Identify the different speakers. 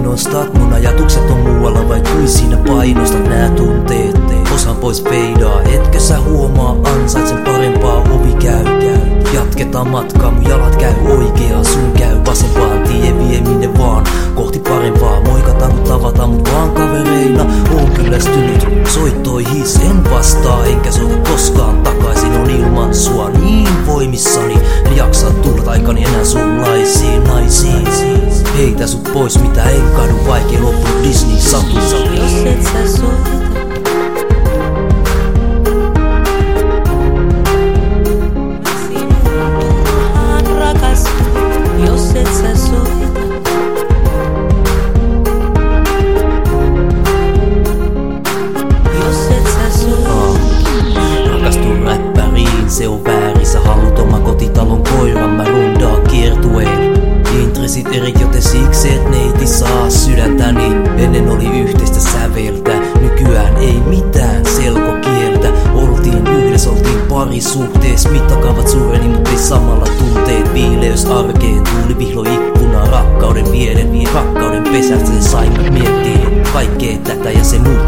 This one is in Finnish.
Speaker 1: mainostat, mun ajatukset on muualla, vai kuin siinä painostat nää tunteet. Osan pois feidaa, etkö sä huomaa, ansaitsen parempaa, ovi käy. Jatketaan matkaa, mun jalat käy oikeaan, sun käy vasempaan, tie vie minne vaan, kohti parempaa. Moikataan kun tavataan, mut vaan kavereina oon kyllästynyt soittoihin, en vastaa enkä soita koskaan takaisin. On ilman sua niin voimissani, en jaksa tulla aikani enää sunlaisiin naisiin. Heitä sut pois, mitä en kadu, vaikei loppunut Disney-satu.
Speaker 2: Jos et sä soita, jos et sä soita, jos et sä soita.
Speaker 1: Rakastun räppäriin, se on väärin. Sä haluut oma kotitalon koiran, mä rundaa kiertueen. Intressit eri, joten siksi et neiti saa sydäntäni. Ennen oli yhteistä säveltä, nykyään ei mitään selkokieltä. Oltiin yhdessä, oltiin parisuhteessa, mittakaavat suureni, mut ei samalla tunteet. Viileys arkeen, tuuli vihlo ikkuna, rakkauden vieden, niin rakkauden pesästä se sai mut miettii kaikkea tätä ja se mut